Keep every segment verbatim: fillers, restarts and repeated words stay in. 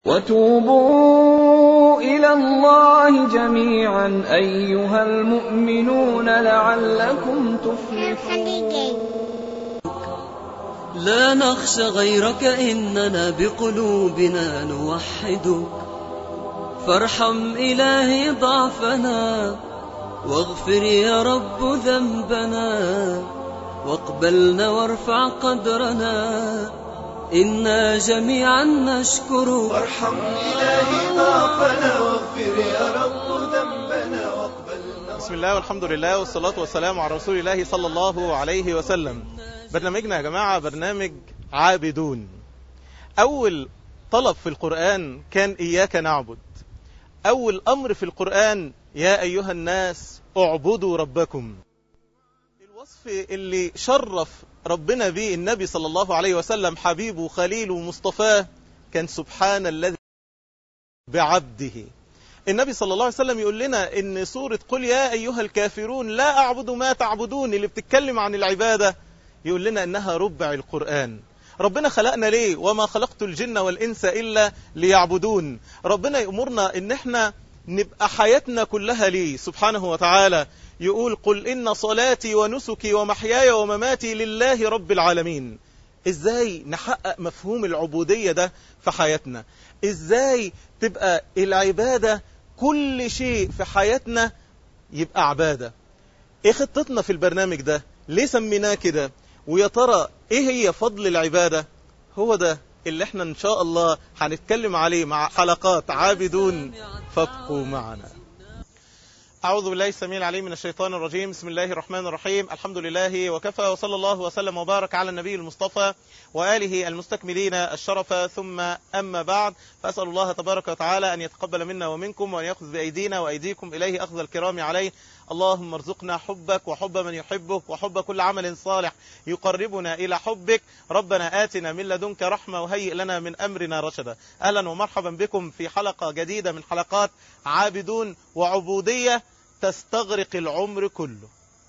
وَتُوبُوا إِلَى اللَّهِ جَمِيعًا أَيُّهَا الْمُؤْمِنُونَ لَعَلَّكُمْ تُفْلِحُونَ. لا نخشى غيرك إننا بقلوبنا نوحدك، فارحم إلهي ضعفنا واغفر يا رب ذنبنا، واقبلنا وارفع قدرنا إنا جميعا نشكرك. وارحم إلهي ضعفنا واغفر يا رب ذنبنا واقبلنا. بسم الله والحمد لله والصلاة والسلام على رسول الله صلى الله عليه وسلم. برنامجنا يا جماعة برنامج عابدون. أول طلب في القرآن كان إياك نعبد. أول أمر في القرآن يا أيها الناس اعبدوا ربكم. الوصف اللي شرف ربنا به النبي صلى الله عليه وسلم حبيبه خليله مصطفاه كان سبحان الذي بعبده. النبي صلى الله عليه وسلم يقول لنا ان سورة قل يا أيها الكافرون لا أعبد ما تعبدون اللي بتتكلم عن العبادة يقول لنا انها ربع القرآن. ربنا خلقنا ليه؟ وما خلقت الجن والإنس إلا ليعبدون. ربنا يأمرنا ان احنا نبقى حياتنا كلها ليه سبحانه وتعالى. يقول قل إن صلاتي ونسكي ومحياي ومماتي لله رب العالمين. إزاي نحقق مفهوم العبودية ده في حياتنا؟ إزاي تبقى العبادة كل شيء في حياتنا يبقى عبادة؟ إيه خطتنا في البرنامج ده؟ ليه سميناه كده؟ ويا ترى إيه هي فضل العبادة؟ هو ده اللي احنا إن شاء الله هنتكلم عليه مع حلقات عابدون، فابقوا معنا. أعوذ بالله السميع العليم من الشيطان الرجيم. بسم الله الرحمن الرحيم. الحمد لله وكفى، وصلى الله وسلم وبارك على النبي المصطفى وآله المستكملين الشرف، ثم أما بعد، فأسأل الله تبارك وتعالى أن يتقبل منا ومنكم وأن يأخذ بأيدينا وأيديكم إليه أخذ الكرام عليه. اللهم ارزقنا حبك وحب من يحبك وحب كل عمل صالح يقربنا إلى حبك. ربنا آتنا من لدنك رحمة وهيئ لنا من أمرنا رشدا. أهلا ومرحبا بكم في حلقة جديدة من حلقات عابدون وعبودية تستغرق العمر كله.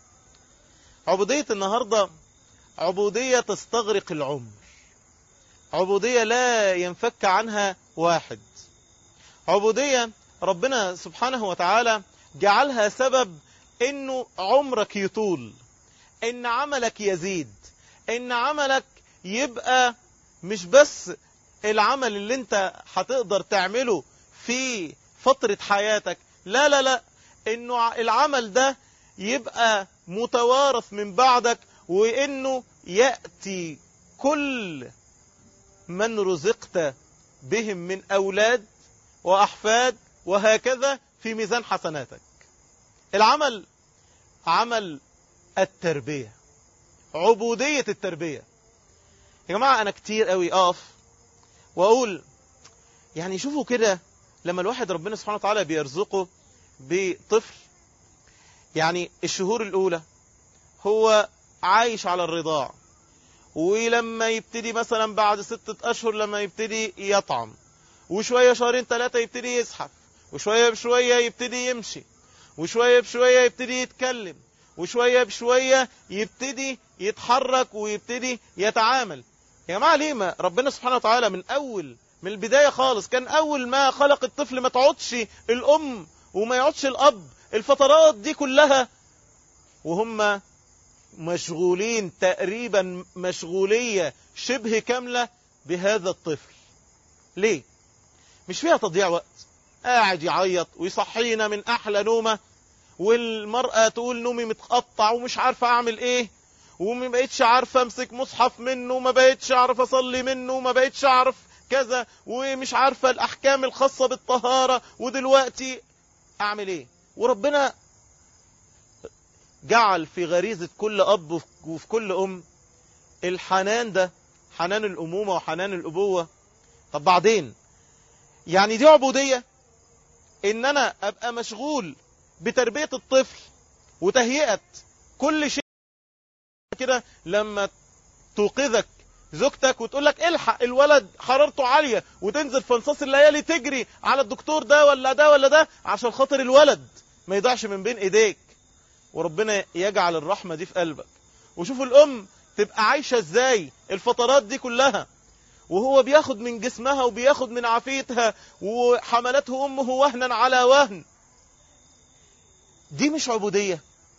عبودية النهاردة عبودية تستغرق العمر، عبودية لا ينفك عنها واحد، عبودية ربنا سبحانه وتعالى جعلها سبب انه عمرك يطول، ان عملك يزيد، ان عملك يبقى مش بس العمل اللي انت هتقدر تعمله في فترة حياتك، لا لا لا، انه العمل ده يبقى متوارث من بعدك، وانه يأتي كل من رزقت بهم من اولاد واحفاد وهكذا في ميزان حسناتك. العمل عمل التربية، عبودية التربية. يا جماعة انا كتير قوي اقف واقول يعني شوفوا كده لما الواحد ربنا سبحانه وتعالى بيرزقه بطفل، يعني الشهور الاولى هو عايش على الرضاع، ولما يبتدي مثلا بعد ستة اشهر لما يبتدي يطعم، وشوية شهرين ثلاثة يبتدي يزحف، وشوية بشوية يبتدي يمشي، وشوية بشوية يبتدي يتكلم، وشوية بشوية يبتدي يتحرك ويبتدي يتعامل. يا جماعة ليه ما ربنا سبحانه وتعالى من اول من البداية خالص كان اول ما خلق الطفل ما تقعدش الام وما يقعدش الاب الفترات دي كلها وهم مشغولين تقريبا مشغولية شبه كاملة بهذا الطفل؟ ليه؟ مش فيها تضييع وقت، قاعد يعيط ويصحينا من احلى نومة، والمرأة تقول نومي متقطع ومش عارفة اعمل ايه، وما بقيتش عارفة امسك مصحف منه، وما بقيتش عارف اصلي منه، وما بقيتش عارف كذا، ومش عارفة الاحكام الخاصة بالطهارة، ودلوقتي اعمل ايه؟ وربنا جعل في غريزة كل اب وفي كل ام الحنان ده، حنان الامومة وحنان الابوة. طب بعدين يعني دي عبودية ان انا ابقى مشغول بتربية الطفل وتهيئة كل شيء كده، لما توقظك زوجتك وتقول لك الحق الولد حرارته عالية، وتنزل في نصاص الليالي تجري على الدكتور ده ولا ده ولا ده عشان خاطر الولد ما يضيعش من بين ايديك، وربنا يجعل الرحمة دي في قلبك. وشوفوا الام تبقى عايشة ازاي الفترات دي كلها، وهو بياخد من جسمها وبياخد من عافيتها وحملته أمه وهنا على وهن. دي مش عبودية.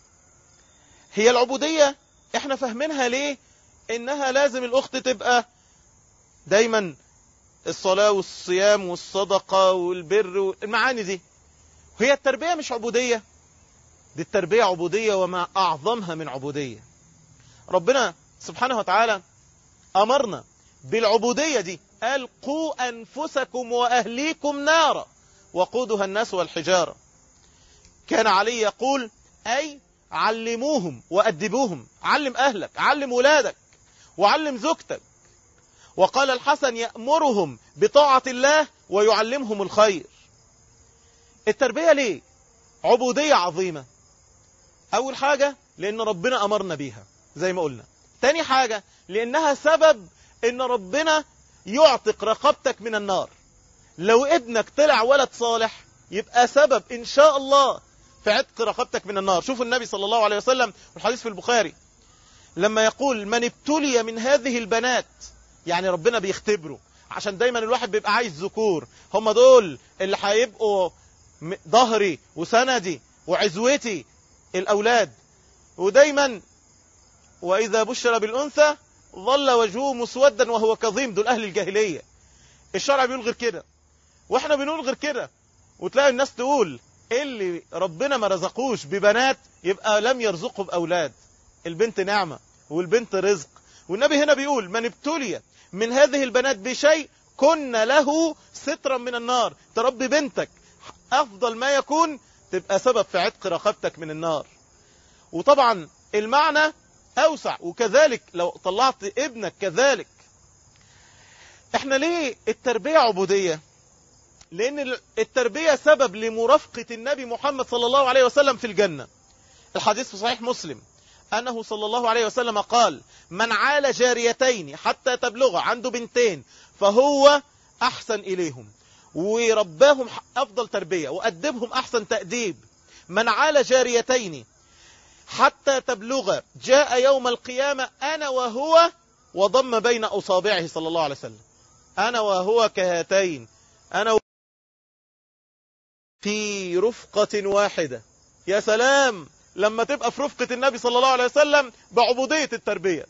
هي العبودية احنا فاهمينها ليه انها لازم الاخت تبقى دايما الصلاة والصيام والصدقة والبر والمعاني دي. هي التربية مش عبودية، دي التربية عبودية وما أعظمها من عبودية. ربنا سبحانه وتعالى أمرنا بالعبودية دي، قال قوا أنفسكم وأهليكم نارا وقودها الناس والحجارة. كان علي يقول أي علموهم وأدبوهم، علم أهلك، علم ولادك، وعلم زوجتك. وقال الحسن يأمرهم بطاعة الله ويعلمهم الخير. التربية ليه عبودية عظيمة؟ أول حاجة لأن ربنا أمرنا بيها زي ما قلنا. تاني حاجة لأنها سبب أن ربنا يعتق رقبتك من النار. لو ابنك طلع ولد صالح يبقى سبب إن شاء الله في عتق رقبتك من النار. شوفوا النبي صلى الله عليه وسلم والحديث في البخاري لما يقول من ابتلي من هذه البنات، يعني ربنا بيختبره، عشان دايما الواحد بيبقى عايز ذكور، هم دول اللي هيبقوا ظهري وسندي وعزوتي الأولاد. ودايما وإذا بشر بالأنثى ظل وجهه مسودا وهو كظيم، دول أهل الجاهلية. الشرع بيقول غير كده واحنا بنقول غير كده، وتلاقي الناس تقول اللي ربنا ما رزقوش ببنات يبقى لم يرزقه بأولاد. البنت نعمة والبنت رزق. والنبي هنا بيقول من ابتلي من هذه البنات بشيء كن له سترا من النار. تربي بنتك أفضل ما يكون تبقى سبب في عتق رقبتك من النار. وطبعا المعنى أوسع، وكذلك لو طلعت ابنك كذلك. احنا ليه التربية عبودية؟ لأن التربية سبب لمرافقة النبي محمد صلى الله عليه وسلم في الجنة. الحديث في صحيح مسلم أنه صلى الله عليه وسلم قال من عال جاريتين حتى تبلغ، عنده بنتين فهو أحسن إليهم ورباهم أفضل تربية وأدبهم أحسن تأديب. من عال جاريتين حتى تبلغ جاء يوم القيامة أنا وهو وضم بين أصابعه صلى الله عليه وسلم. أنا وهو كهاتين، أنا في رفقة واحدة. يا سلام لما تبقى في رفقة النبي صلى الله عليه وسلم بعبودية التربية.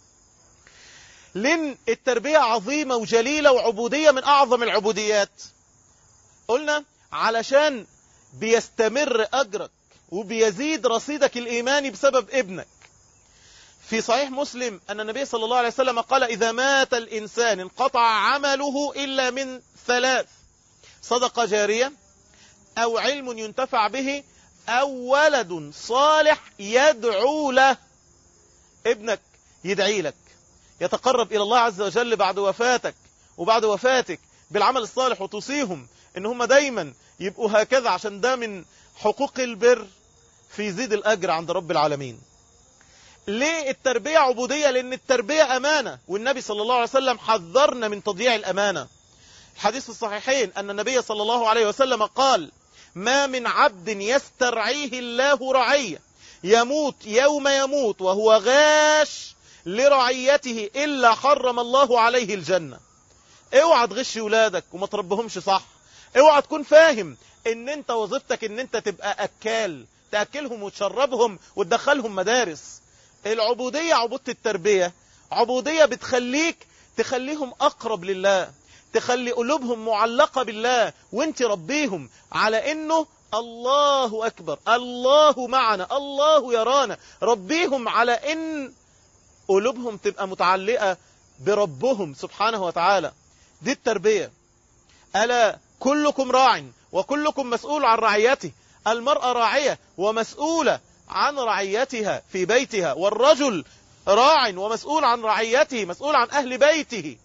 لأن التربية عظيمة وجليلة وعبودية من أعظم العبوديات. قلنا علشان بيستمر أجرك وبيزيد رصيدك الإيماني بسبب ابنك. في صحيح مسلم أن النبي صلى الله عليه وسلم قال إذا مات الإنسان انقطع عمله إلا من ثلاث: صدقة جارية أو علم ينتفع به أو ولد صالح يدعو له. ابنك يدعي لك، يتقرب إلى الله عز وجل بعد وفاتك وبعد وفاتك بالعمل الصالح، وتوصيهم إن هم دايما يبقوا هكذا، عشان ده من حقوق البر في زيد الأجر عند رب العالمين. ليه التربية عبودية؟ لأن التربية أمانة، والنبي صلى الله عليه وسلم حذرنا من تضييع الأمانة. الحديث في الصحيحين أن النبي صلى الله عليه وسلم قال ما من عبد يسترعيه الله رعية يموت يوم يموت وهو غاش لرعيته إلا حرم الله عليه الجنة. اوعى تغش ولادك وما تربهمش صح. اوعى تكون فاهم ان انت وظيفتك ان انت تبقى أكال، تأكلهم وتشربهم وتدخلهم مدارس. العبودية عبودة التربية عبودية بتخليك تخليهم أقرب لله، تخلي قلوبهم معلقة بالله، وانت ربيهم على انه الله أكبر، الله معنا، الله يرانا. ربيهم على ان قلوبهم تبقى متعلقة بربهم سبحانه وتعالى. دي التربية. ألا كلكم راع وكلكم مسؤول عن رعيته. المرأة راعية ومسؤولة عن رعيتها في بيتها، والرجل راع ومسؤول عن رعيته، مسؤول عن أهل بيته.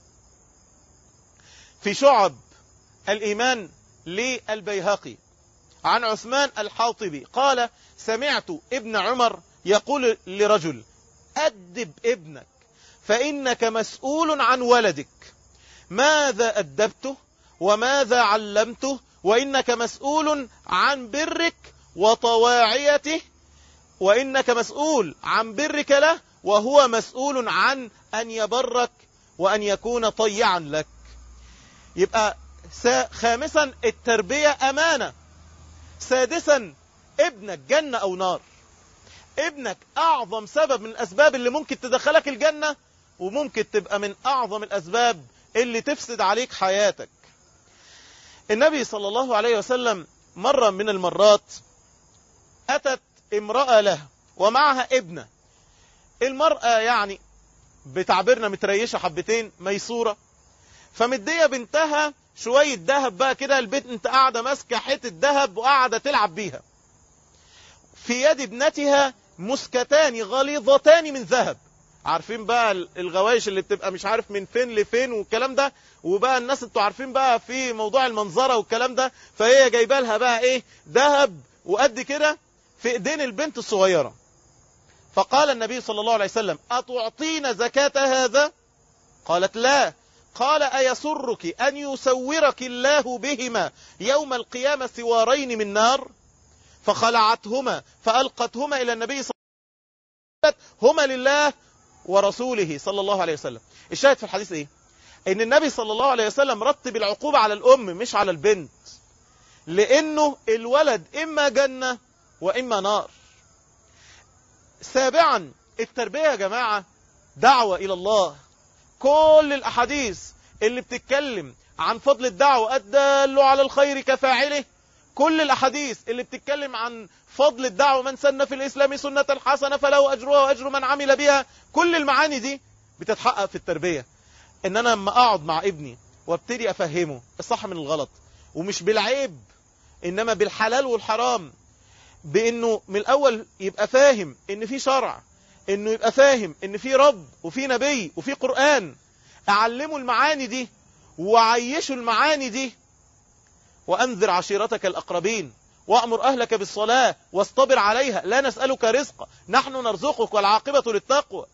في شعب الإيمان للبيهقي عن عثمان الحاطبي قال سمعت ابن عمر يقول لرجل أدب ابنك فإنك مسؤول عن ولدك، ماذا أدبته وماذا علمته، وإنك مسؤول عن برك وطواعيته، وإنك مسؤول عن برك له وهو مسؤول عن أن يبرك وأن يكون طيعا لك. يبقى خامسا التربية أمانة. سادسا ابنك جنة أو نار. ابنك أعظم سبب من الأسباب اللي ممكن تدخلك الجنة، وممكن تبقى من أعظم الأسباب اللي تفسد عليك حياتك. النبي صلى الله عليه وسلم مرة من المرات أتت امرأة له ومعها ابنة. المرأة يعني بتعبيرنا متريشة حبتين، ميسورة، فمدية بنتها شوية ذهب بقى كده. البنت قاعدة ماسكة حتة ذهب وقاعدة تلعب بيها. في يد ابنتها مسكتان غليظتان من ذهب. عارفين بقى الغوايش اللي بتبقى مش عارف من فين لفين والكلام ده، وبقى الناس انتوا عارفين بقى في موضوع المنظرة والكلام ده، فهي جايبه لها بقى ايه ذهب وقد كده في ايدين البنت الصغيرة. فقال النبي صلى الله عليه وسلم: أتعطين زكاة هذا؟ قالت: لا. قال: أيسرك أن يسورك الله بهما يوم القيامة سوارين من نار؟ فخلعتهما فألقتهما إلى النبي صلى الله عليه وسلم: هما لله ورسوله صلى الله عليه وسلم. الشاهد في الحديث ايه؟ ان النبي صلى الله عليه وسلم رتب العقوبة على الام مش على البنت، لانه الولد اما جنة واما نار. سابعا التربية يا جماعة دعوة الى الله. كل الاحاديث اللي بتتكلم عن فضل الدعوة، الدال على الخير كفاعله، كل الاحاديث اللي بتتكلم عن فضل الدعوة، من سن في الاسلام سنة حسنة فله اجرها واجر من عمل بها، كل المعاني دي بتتحقق في التربية. ان انا لما اقعد مع ابني وابتدي افهمه الصح من الغلط، ومش بالعيب انما بالحلال والحرام، بانه من الاول يبقى فاهم ان في شرع، انه يبقى فاهم ان في رب وفي نبي وفي قرآن، اعلمه المعاني دي وعيشه المعاني دي. وانذر عشيرتك الاقربين وأمر أهلك بالصلاة واصطبر عليها لا نسألك رزقا نحن نرزقك والعاقبة للتقوى.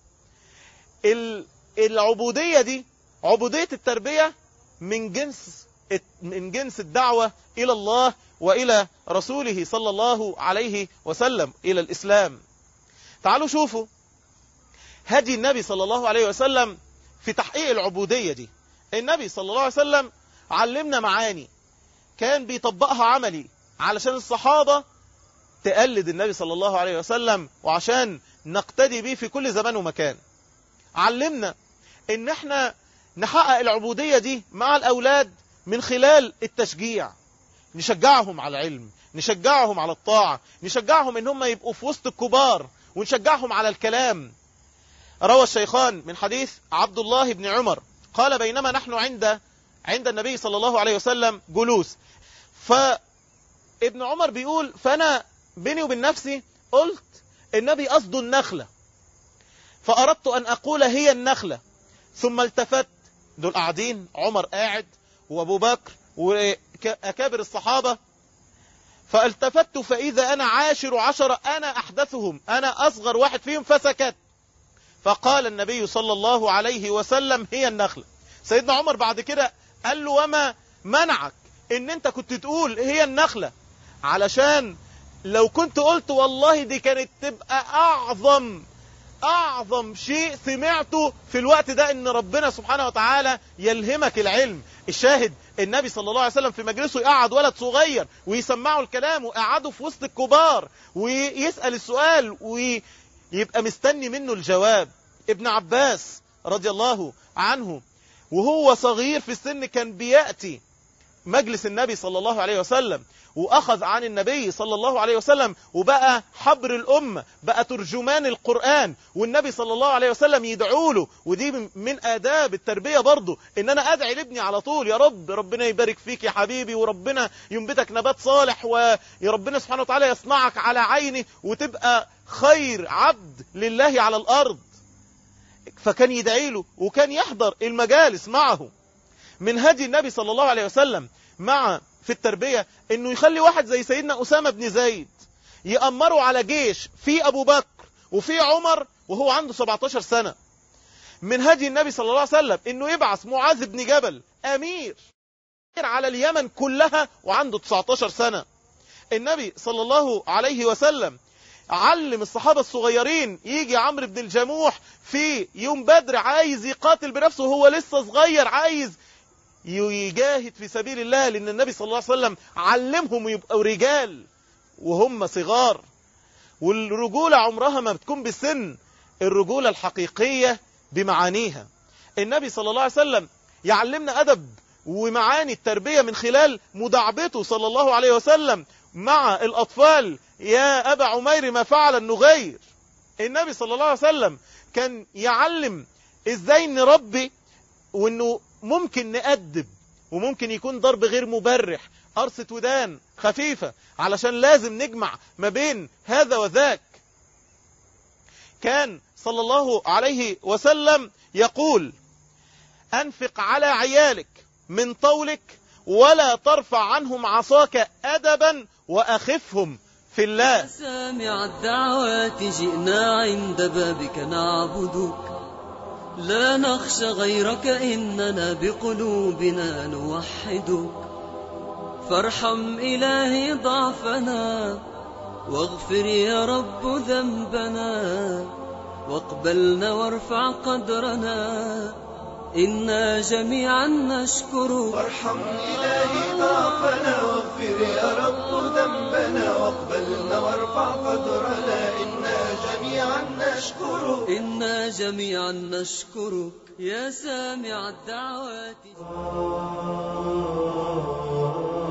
العبودية دي، عبودية التربية، من جنس من جنس الدعوة إلى الله وإلى رسوله صلى الله عليه وسلم، إلى الإسلام. تعالوا شوفوا هدي النبي صلى الله عليه وسلم في تحقيق العبودية دي. النبي صلى الله عليه وسلم علمنا معاني كان بيطبقها عملي علشان الصحابة تقلد النبي صلى الله عليه وسلم، وعشان نقتدي به في كل زمان ومكان. علمنا ان احنا نحقق العبودية دي مع الأولاد من خلال التشجيع. نشجعهم على العلم، نشجعهم على الطاعة، نشجعهم ان هم يبقوا في وسط الكبار، ونشجعهم على الكلام. روى الشيخان من حديث عبد الله بن عمر قال: بينما نحن عند عند النبي صلى الله عليه وسلم جلوس، فابن عمر بيقول: فأنا بيني وبين نفسي قلت النبي قصده النخلة، فأردت أن أقول هي النخلة، ثم التفت. دول قاعدين، عمر قاعد وأبو بكر وأكابر الصحابة، فالتفت فإذا أنا عاشر عشرة، أنا أحدثهم، أنا أصغر واحد فيهم، فسكت. فقال النبي صلى الله عليه وسلم: هي النخلة. سيدنا عمر بعد كده قال له: وما منعك ان انت كنت تقول هي النخلة؟ علشان لو كنت قلت والله دي كانت تبقى اعظم اعظم شيء سمعته في الوقت ده، ان ربنا سبحانه وتعالى يلهمك العلم. الشاهد النبي صلى الله عليه وسلم في مجلسه يقعد ولد صغير ويسمعه الكلام، وقعده في وسط الكبار ويسأل السؤال ويبقى مستني منه الجواب. ابن عباس رضي الله عنه وهو صغير في السن كان بيأتي مجلس النبي صلى الله عليه وسلم، وأخذ عن النبي صلى الله عليه وسلم، وبقى حبر الأمة، بقى ترجمان القرآن، والنبي صلى الله عليه وسلم يدعو له. ودي من آداب التربية برضو، إن أنا أدعي لابني على طول: يا رب ربنا يبارك فيك يا حبيبي، وربنا ينبتك نبات صالح، ويا ربنا سبحانه وتعالى يصنعك على عيني وتبقى خير عبد لله على الأرض. فكان يدعي له وكان يحضر المجالس معه. من هدي النبي صلى الله عليه وسلم مع في التربية انه يخلي واحد زي سيدنا أسامة بن زيد يأمروا على جيش في أبو بكر وفي عمر وهو عنده سبعتاشر سنة. من هدي النبي صلى الله عليه وسلم انه يبعث معاذ بن جبل امير على اليمن كلها وعنده تسعتاشر سنة. النبي صلى الله عليه وسلم علم الصحابة الصغيرين. يجي عمرو بن الجموح في يوم بدر عايز يقاتل بنفسه، هو لسه صغير، عايز يجاهد في سبيل الله، لأن النبي صلى الله عليه وسلم علمهم يبقوا رجال وهم صغار. والرجولة عمرها ما بتكون بالسن، الرجولة الحقيقية بمعانيها. النبي صلى الله عليه وسلم يعلمنا أدب ومعاني التربية من خلال مداعبته صلى الله عليه وسلم مع الأطفال. يا أبا عمير ما فعل النغير. النبي صلى الله عليه وسلم كان يعلم إزاي نربي، وإنه ممكن نأدب، وممكن يكون ضرب غير مبرح، قرصة ودان خفيفة، علشان لازم نجمع ما بين هذا وذاك. كان صلى الله عليه وسلم يقول: أنفق على عيالك من طولك ولا ترفع عنهم عصاك أدبا وأخفهم في الله. سامع الدعوات جئنا عند بابك نعبدك، لا نخشى غيرك إننا بقلوبنا نوحدك. فارحم إلهي ضعفنا واغفر يا رب ذنبنا، واقبلنا وارفع قدرنا إنا جميعا نشكرك. وارحم إلهي ضعفنا واغفر يا رب ذنبنا، واقبلنا وارفع قدرنا إنا جميعا نشكرك. إنا جميعا نشكرك يا سامع الدعوات.